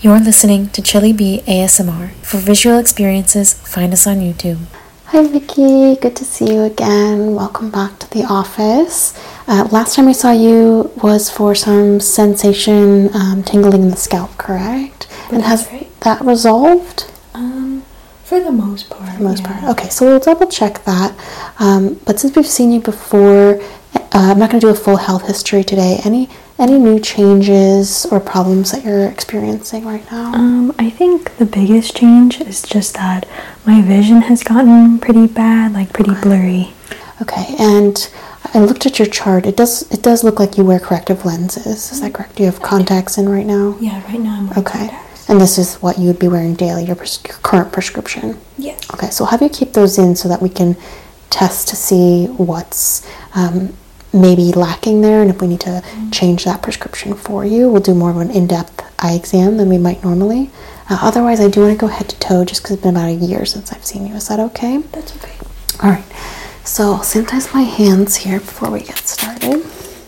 You're listening to Chili Bee ASMR. For visual experiences, find us on YouTube. Hi Vicky, good to see you again. Welcome back to the office. Last time I saw you was for some sensation tingling in the scalp, correct? And has that resolved? For the most part. For the most part. Okay, so we'll double check that. But since we've seen you before, I'm not going to do a full health history today. Any new changes or problems that you're experiencing right now? I think the biggest change is just that my vision has gotten pretty bad, like pretty blurry. Okay, and I looked at your chart. It does look like you wear corrective lenses. Is that correct? Do you have contacts in right now? Yeah, right now I'm wearing contacts. And this is what you would be wearing daily, your current prescription? Yes. Okay, so have you keep those in so that we can test to see what's maybe lacking there, and if we need to change that prescription for you, we'll do more of an in-depth eye exam than we might normally. Otherwise, I do want to go head to toe just because it's been about a year since I've seen you. Is that okay? That's okay. All right. So I'll sanitize my hands here before we get started.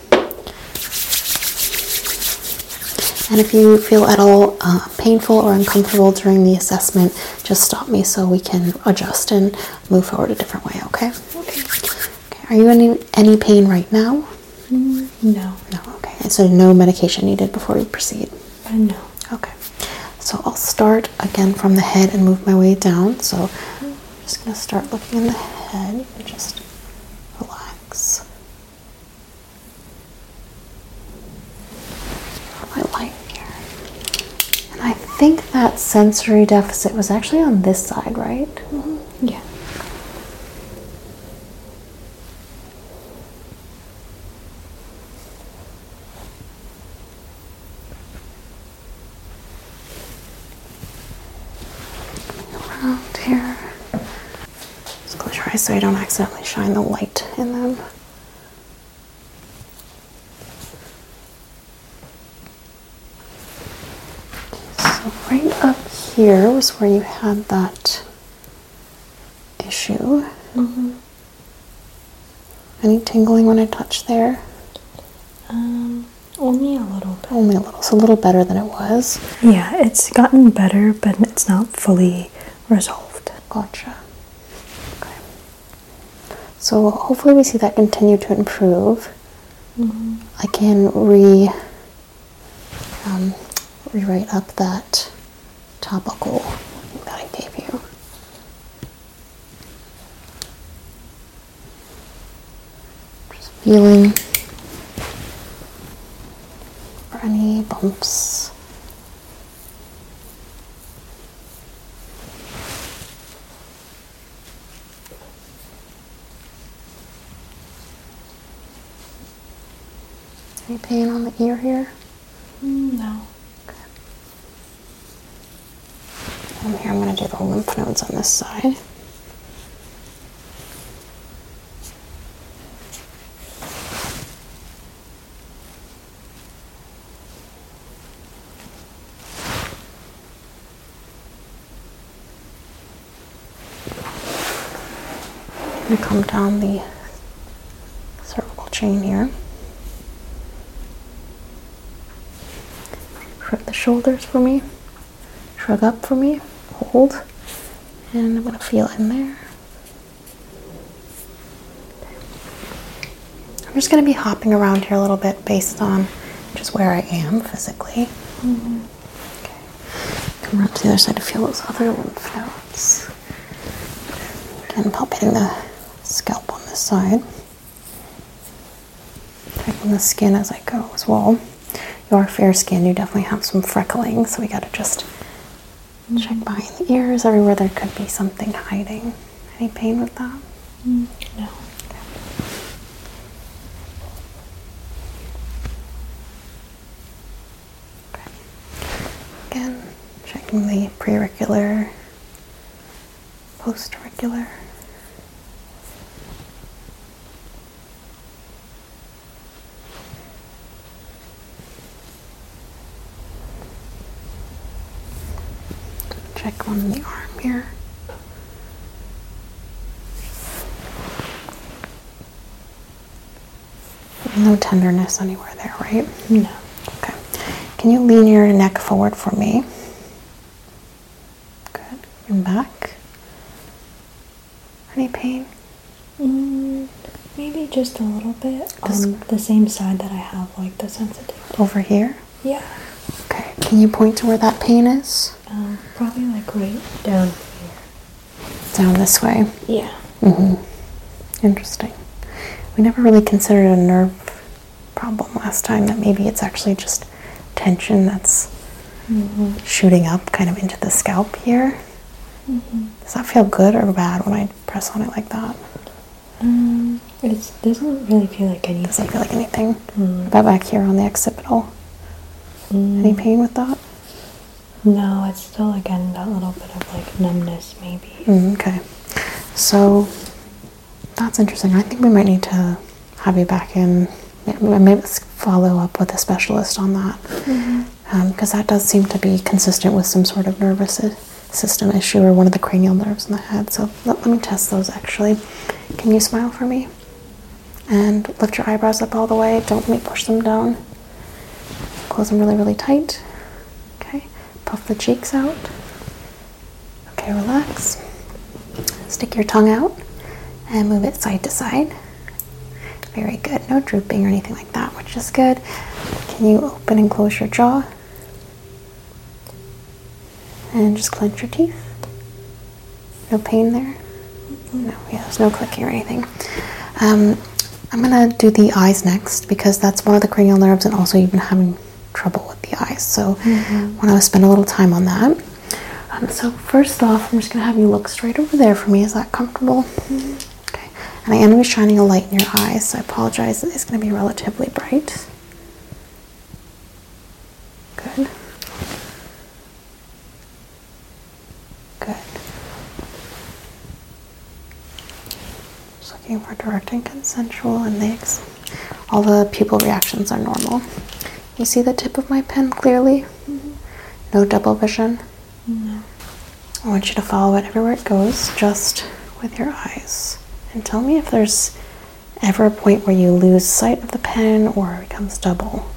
And if you feel at all painful or uncomfortable during the assessment, just stop me so we can adjust and move forward a different way, okay? Okay. Are you in any pain right now? No. No, okay. And so no medication needed before we proceed? No. Okay. So I'll start again from the head and move my way down. So I'm just going to start looking in the head and just relax. My light here. And I think that sensory deficit was actually on this side, right? Mm-hmm. Yeah. Around here. Just close your eyes so I don't accidentally shine the light in them. So right up here was where you had that issue. Mm-hmm. Any tingling when I touch there? Only a little bit. Only a little. So a little better than it was. Yeah, it's gotten better, but it's not fully resolved. Gotcha. Okay. So hopefully we see that continue to improve. Mm-hmm. I can rewrite up that topical that I gave you. Just feeling for any bumps. Any pain on the ear here? No. Okay. And here I'm going to do the lymph nodes on this side. I'm going to come down the cervical chain here. Shrug the shoulders for me. Shrug up for me. Hold. And I'm going to feel in there. I'm just going to be hopping around here a little bit based on just where I am physically. Mm-hmm. Okay. Come around to the other side to feel those other lymph nodes. Again, palpating the scalp on this side. Checking the skin as I go as well. You are fair skinned, you definitely have some freckling, so we gotta just check behind the ears, everywhere there could be something hiding. Any pain with that? No. Okay. Again, checking the preauricular, postauricular. Check on the arm here. No tenderness anywhere there, right? No. Okay. can you lean your neck forward for me? Good. And back. Any pain? Maybe just a little bit on the same side that I have like the sensitivity. Over here? Yeah. Okay. Can you point to where that pain is? Probably like right down here. Down this way? Yeah. Interesting. We never really considered a nerve problem last time, that maybe it's actually just tension that's shooting up kind of into the scalp here. Does that feel good or bad when I press on it like that? It doesn't really feel like anything. Doesn't feel like anything. What about back here on the occipital? Any pain with that? No, it's still again that little bit of like numbness maybe. Okay. So that's interesting. I think we might need to have you back in. Maybe let's follow up with a specialist on that. Because that does seem to be consistent with some sort of nervous system issue or one of the cranial nerves in the head. So let me test those actually. Can you smile for me? And lift your eyebrows up all the way. Don't let me push them down. Close them really, really tight. Okay. Puff the cheeks out. Okay, relax. Stick your tongue out and move it side to side. Very good. No drooping or anything like that, which is good. Can you open and close your jaw? And just clench your teeth. No pain there? No, yeah, there's no clicking or anything. I'm going to do the eyes next because that's one of the cranial nerves, and also you've been having trouble with the eyes. So I want to spend a little time on that. So first off, I'm just going to have you look straight over there for me. Is that comfortable? Okay. And I am going to be shining a light in your eyes, so I apologize. It's going to be relatively bright. Good. Good. Just looking for direct and consensual, and all the pupil reactions are normal. You see the tip of my pen clearly? No double vision? No. I want you to follow it everywhere it goes, just with your eyes. And tell me if there's ever a point where you lose sight of the pen or it becomes double.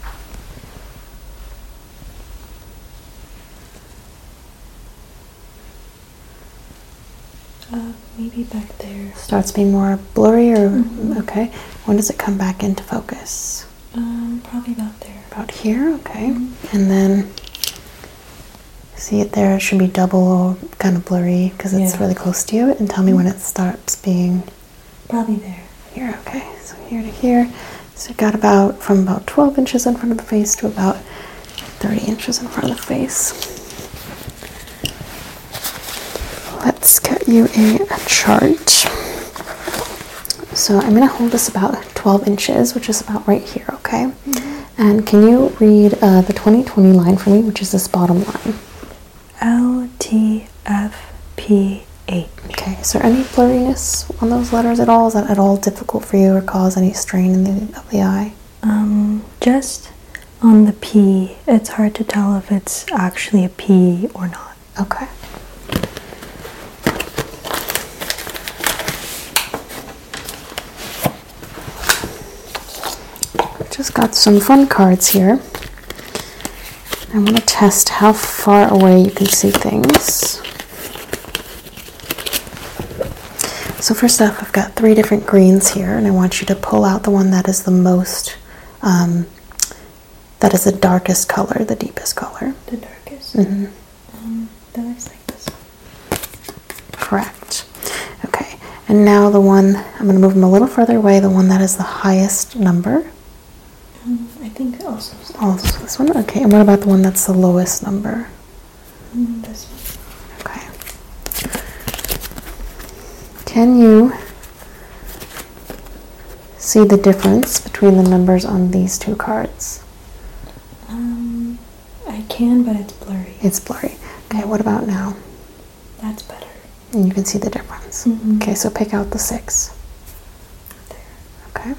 Maybe back there. Starts being more blurry or okay. When does it come back into focus? Probably about there. About here, okay. And then see it there, it should be double or kind of blurry because it's really close to you. And tell me when it starts being probably there. Here, okay. So here to here. So you've got from about 12 inches in front of the face to about 30 inches in front of the face. Let's get you a chart. So I'm going to hold this about 12 inches, which is about right here, okay? And can you read the 2020 line for me, which is this bottom line? LTFPH. Okay, is there any blurriness on those letters at all? Is that at all difficult for you or cause any strain of the eye? Just on the P, it's hard to tell if it's actually a P or not. Okay. Just got some fun cards here. I'm going to test how far away you can see things. So first off, I've got 3 different greens here, and I want you to pull out the one that is the most, that is the darkest color, the deepest color. The darkest? That looks like this one. Correct. Okay, and now the one, I'm going to move them a little further away, the one that is the highest number. I think also this one? Okay, and what about the one that's the lowest number? This one. Okay. Can you see the difference between the numbers on these 2 cards? I can, but it's blurry. It's blurry. Okay, what about now? That's better. And you can see the difference. Okay, so pick out the 6. There. Okay.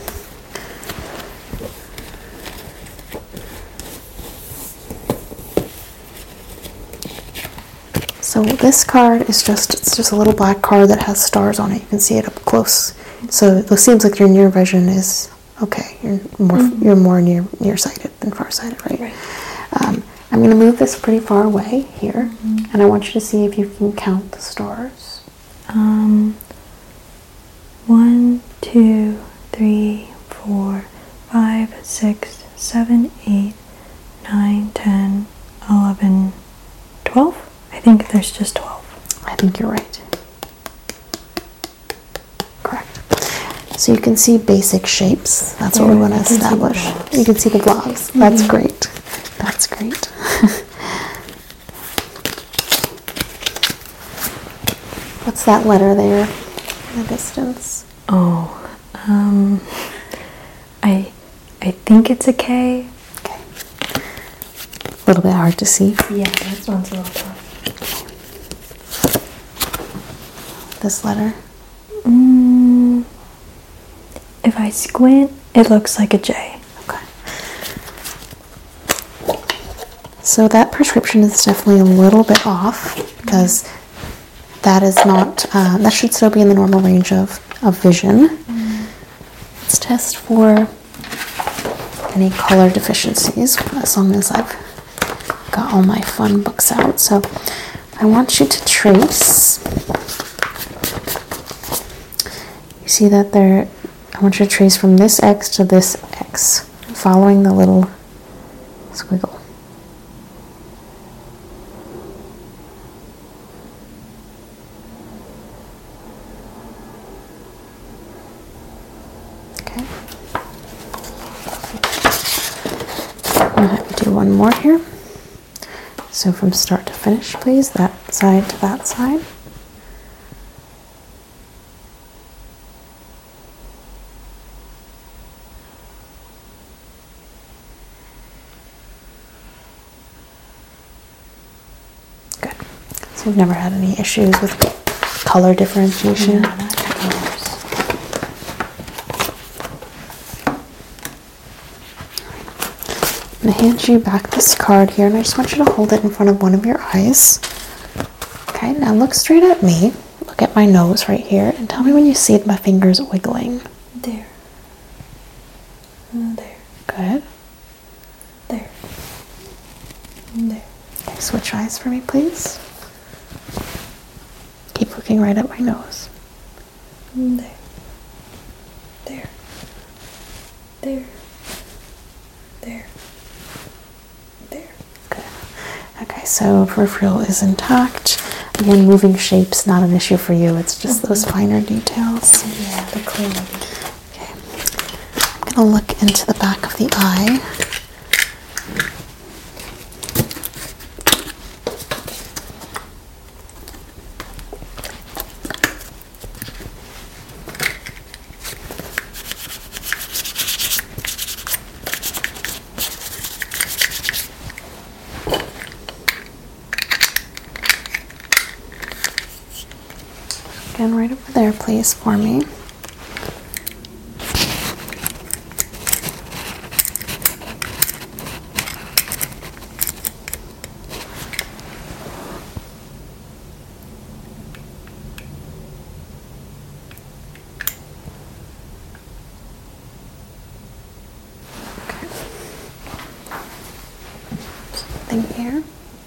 So this card is it's just a little black card that has stars on it. You can see it up close. So it seems like your near vision is okay. You're more nearsighted than farsighted, right? I'm going to move this pretty far away here, and I want you to see if you can count the stars. 1, 2, 3, 4, 5, 6, 7, 8, 9, 10, 11, 12. I think there's just 12. I think you're right. Correct. So you can see basic shapes. That's what we want to establish. You can see the blobs. That's great. That's great. What's that letter there in the distance? Oh, I think it's a K. Okay. A little bit hard to see. Yeah, this one's a little tough. This letter. If I squint, it looks like a J. Okay. So that prescription is definitely a little bit off because that is not, that should still be in the normal range of vision. Let's test for any color deficiencies as long as I've got all my fun books out. So I want you to trace. You see that there, I want you to trace from this X to this X, following the little squiggle. Okay. I'm going to have you do one more here. So from start to finish, please, that side to that side. Good. So you've never had any issues with color differentiation? No, not colors. I'm going to hand you back this card here, and I just want you to hold it in front of one of your eyes. Okay, now look straight at me. Look at my nose right here, and tell me when you see my fingers wiggling. There. There. Good. There. There. Okay, switch eyes for me, please. Keep looking right at my nose. There. There. There. There. There. Good. Okay, so peripheral is intact. Again, moving shape's not an issue for you. It's just those finer details. Yeah, the clarity. Okay. I'm going to look into the back of the eye. Again, right over there, please, for me. Something here.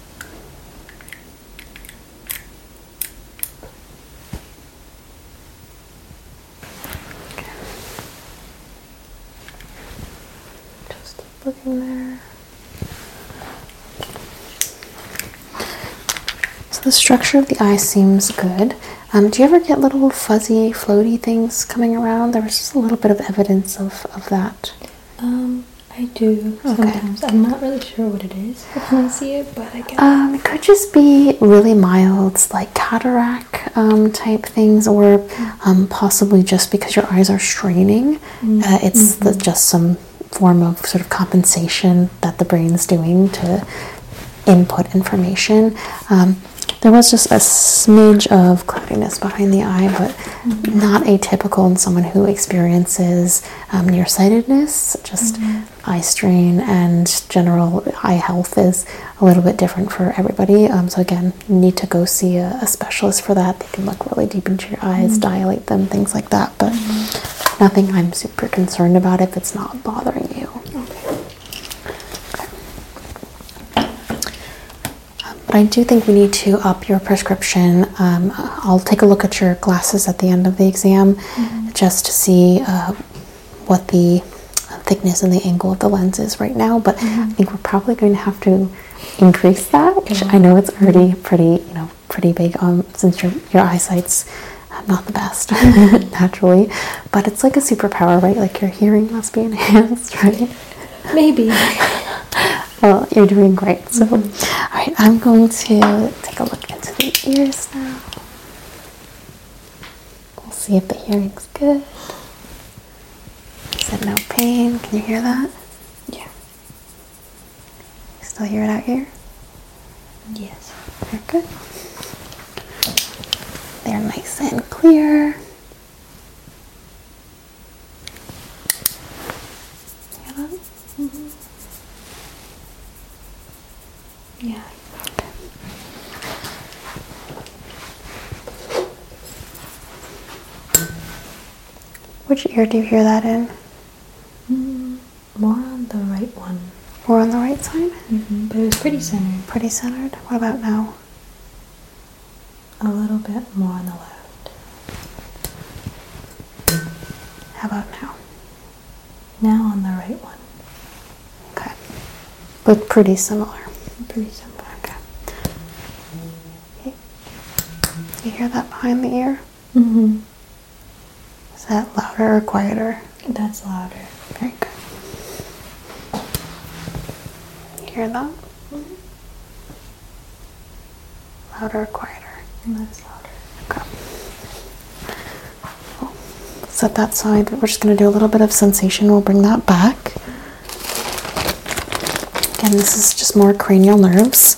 Just keep looking there. So the structure of the eye seems good. Do you ever get little fuzzy, floaty things coming around? There was just a little bit of evidence of that. I do sometimes. I'm not really sure what it is when I see it, but I get It could just be really mild, like cataract type things, or possibly just because your eyes are straining. It's just some form of sort of compensation that the brain's doing to input information. There was just a smidge of cloudiness behind the eye, but not atypical in someone who experiences nearsightedness. Just eye strain and general eye health is a little bit different for everybody. So again, you need to go see a specialist for that. They can look really deep into your eyes, dilate them, things like that. But nothing I'm super concerned about if it's not bothering you. Okay. but I do think we need to up your prescription. I'll take a look at your glasses at the end of the exam just to see what the thickness and the angle of the lens is right now, but I think we're probably going to have to increase that, which I know it's already pretty big since your eyesight's not the best naturally, but it's like a superpower, right? Like your hearing must be enhanced, right? Maybe. Well, you're doing great. So, all right, I'm going to take a look into the ears now. We'll see if the hearing's good. You said no pain. Can you hear that? Yeah. You still hear it out here? Yes. Very good. They're nice and clear. Hear that? Yeah. Which ear do you hear that in? More on the right one. More on the right side? But it was pretty centered. Pretty centered. What about now? A little bit more on the left. How about now? Now on the right one. Okay. But pretty similar. Pretty similar. Okay. You hear that behind the ear? Is that louder or quieter? That's louder. Very good. You hear that? Louder or quieter? That's louder. Okay. Well, set that side. We're just going to do a little bit of sensation. We'll bring that back. Again, this is just more cranial nerves.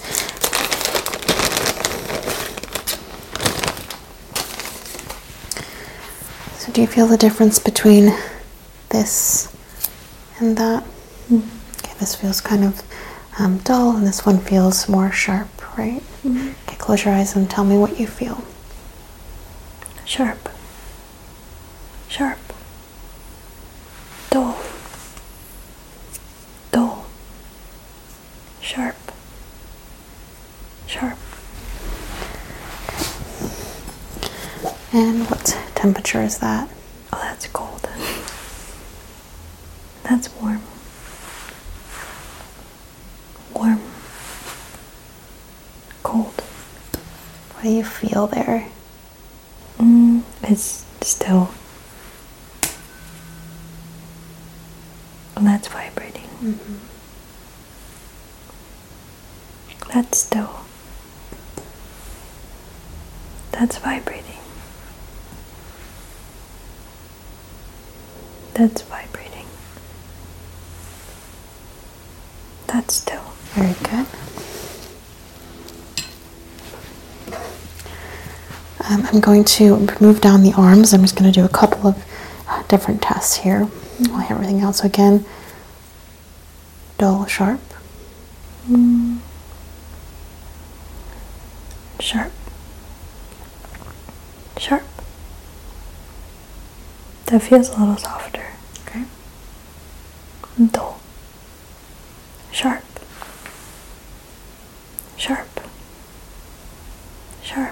So do you feel the difference between this and that? Okay, this feels kind of dull, and this one feels more sharp, right? Okay, close your eyes and tell me what you feel. Sharp. Sharp. Dull. Dull. Sharp. Sharp. And what temperature is that? Oh, that's cold. That's warm. Warm. Cold. What do you feel there? It's still. That's vibrating. That's still. That's vibrating. That's vibrating. That's still. Very good. I'm going to move down the arms. I'm just going to do a couple of different tests here. I'll hear everything else. So again, dull, sharp. Sharp. Sharp. That feels a little softer. Okay. Dull. Sharp. Sharp. Sharp.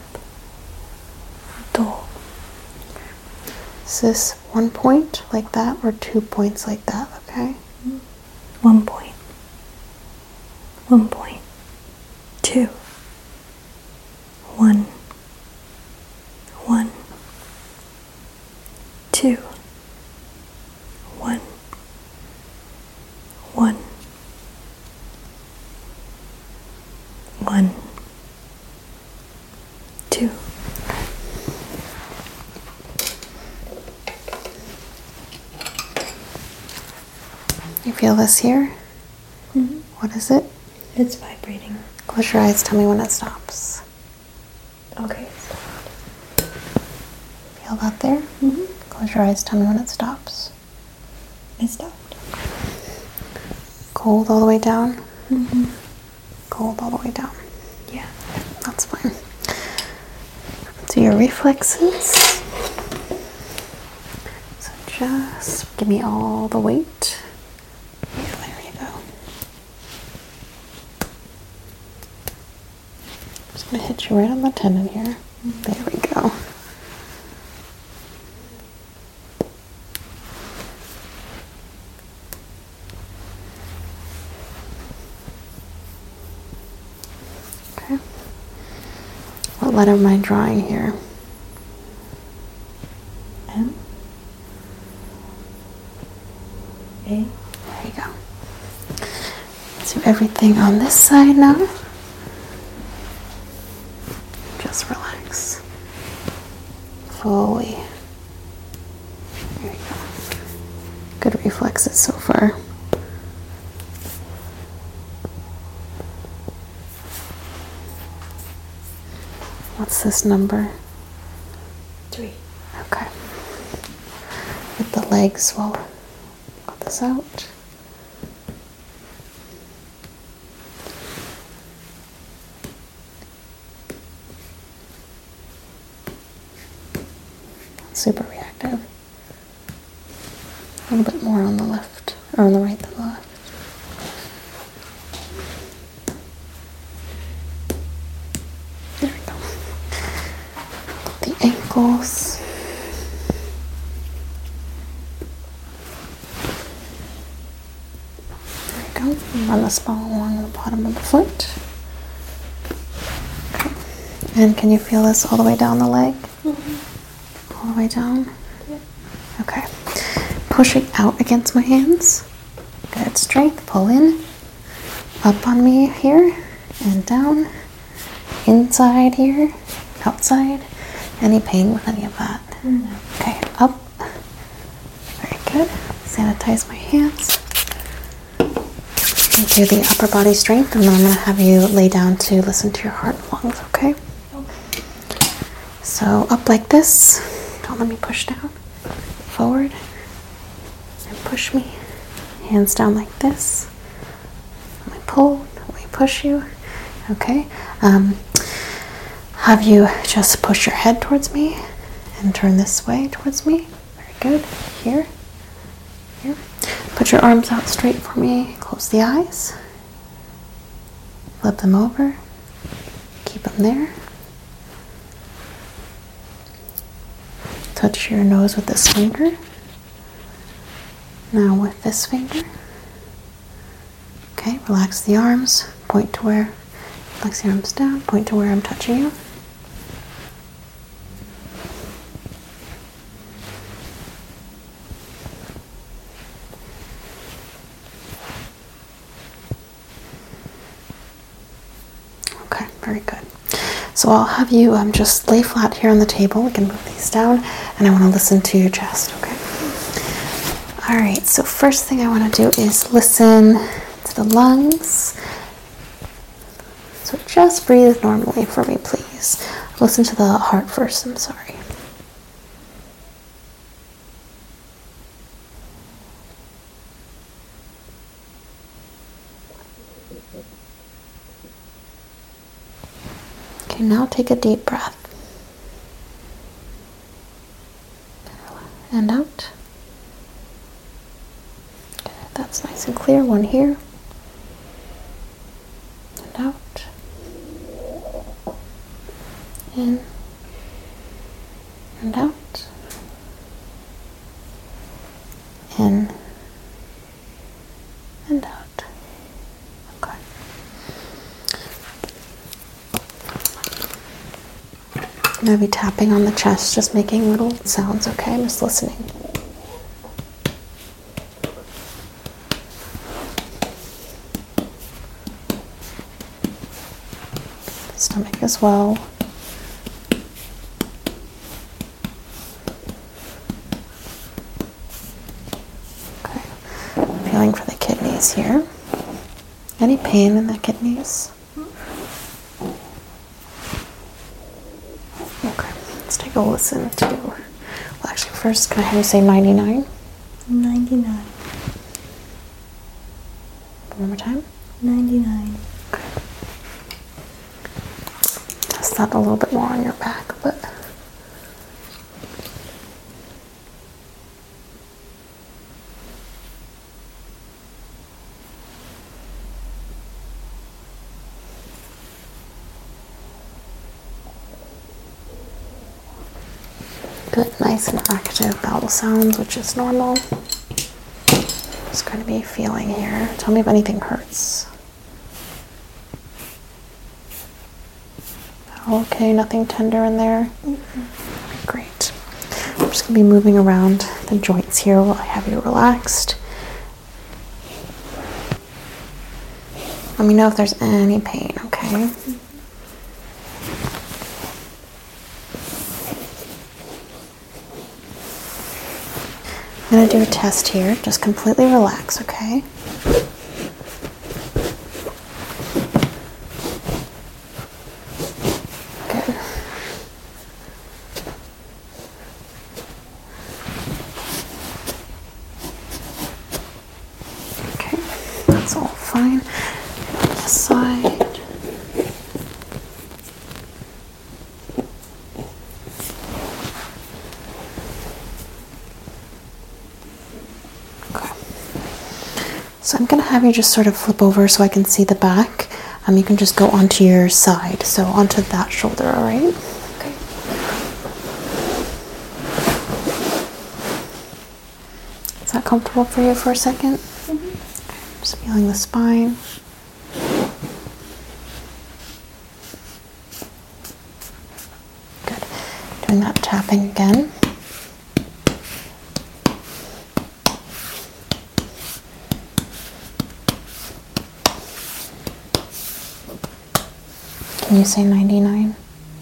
Dull. Is this 1 point like that or 2 points like that? Okay. 1 point. 1 point. 2. 1. 1. 2. 1. 1. 1. 2. You feel this here? What is it? It's vibrating. Close your eyes. Tell me when it stops. Okay. Feel that there? Close your eyes. Tell me when it stops. It stopped. Cold all the way down? Cold all the way down. Yeah. That's fine. So your reflexes. So just give me all the weight. Yeah, there you go. Just gonna hit you right on the tendon here. There we go. Okay. What letter am I drawing here? M. A. There you go. Let's do everything on this side now. Just relax. Fully. There you go. Good reflexes so far. What's this number? 3. Okay. With the legs, we'll cut this out. Super reactive. A little bit more on the left, or on the right than the left. There we go. The ankles. There we go. Run the spine along the bottom of the foot. Okay. And can you feel this all the way down the leg? All the way down? Yeah. Okay. Pushing out against my hands. Good strength. Pull in. Up on me here. And down. Inside here. Outside. Any pain with any of that? No. Okay. Up. Very good. Sanitize my hands. And do the upper body strength. And then I'm going to have you lay down to listen to your heart and lungs, okay? So up like this. Don't let me push down. Forward. And push me. Hands down like this. Let me pull. Let me push you. Okay. Have you just push your head towards me and turn this way towards me. Very good. Here. Here. Put your arms out straight for me. Close the eyes. Flip them over. Keep them there. Touch your nose with this finger. Now with this finger. Okay, relax the arms. Point to where, flex the arms down. Point to where I'm touching you. Okay, very good. So I'll have you just lay flat here on the table. We can move these down, and I want to listen to your chest, okay? All right, so first thing I want to do is listen to the lungs. So just breathe normally for me, please. Listen to the heart first, I'm sorry. Okay, now take a deep breath. And out. Good, that's nice and clear. One here. And out. In. And out. In. And out. Okay. I'm going to be tapping on the chest, just making little sounds, okay? I'm just listening. Stomach as well. Okay. Feeling for the kidneys here. Any pain in the kidneys? Okay, let's take a listen to, well actually first, can I have you say 99? 99. One more time. 99. Okay. Test that a little bit more on your back, but Good, nice and active bowel sounds, which is normal. Just going to be feeling here. Tell me if anything hurts. Okay, nothing tender in there? Great. I'm just going to be moving around the joints here while I have you relaxed. Let me know if there's any pain, okay? I'm going to do a test here. Just completely relax, okay? Good. Okay, that's all fine. This side. So I'm going to have you just sort of flip over so I can see the back. You can just go onto your side, so onto that shoulder, all right? Okay. Is that comfortable for you for a second? Okay. Just feeling the spine. Good. Doing that tapping again. Can you say 99?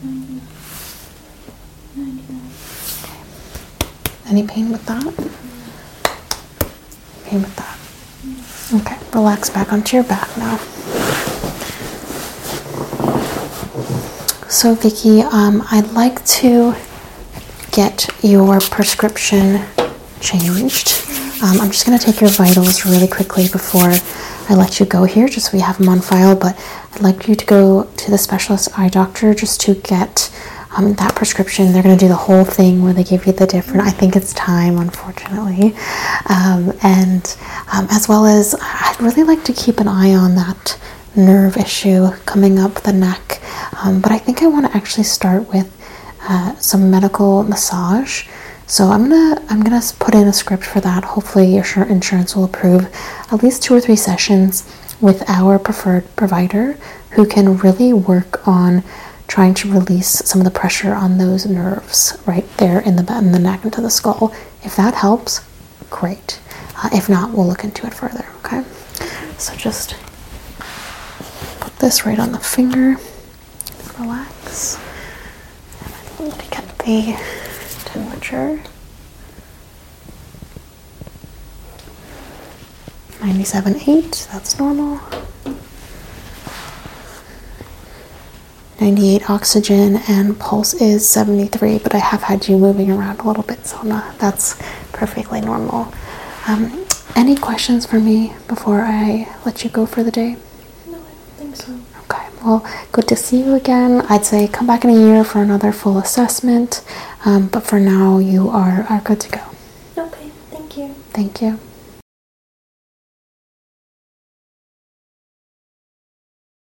99. Okay. Any pain with that? Pain with that? Okay, relax back onto your back now. So Vicky, I'd like to get your prescription changed. I'm just going to take your vitals really quickly before I let you go here, just so we have them on file, but I'd like you to go to the specialist eye doctor just to get that prescription. They're going to do the whole thing where they give you the different, I think it's time, unfortunately. And as well as, I'd really like to keep an eye on that nerve issue coming up the neck. But I think I want to actually start with some medical massage. So I'm gonna put in a script for that. Hopefully your insurance will approve at least 2 or 3 sessions with our preferred provider who can really work on trying to release some of the pressure on those nerves right there in the neck into the skull. If that helps, great. If not, we'll look into it further, okay? So just put this right on the finger. Relax. And I need to get the temperature. 97.8, that's normal. 98 oxygen, and pulse is 73, but I have had you moving around a little bit, so that's perfectly normal. Any questions for me before I let you go for the day? No, I don't think so. Okay, well, good to see you again. I'd say come back in a year for another full assessment, but for now you are good to go. Okay, thank you. Thank you.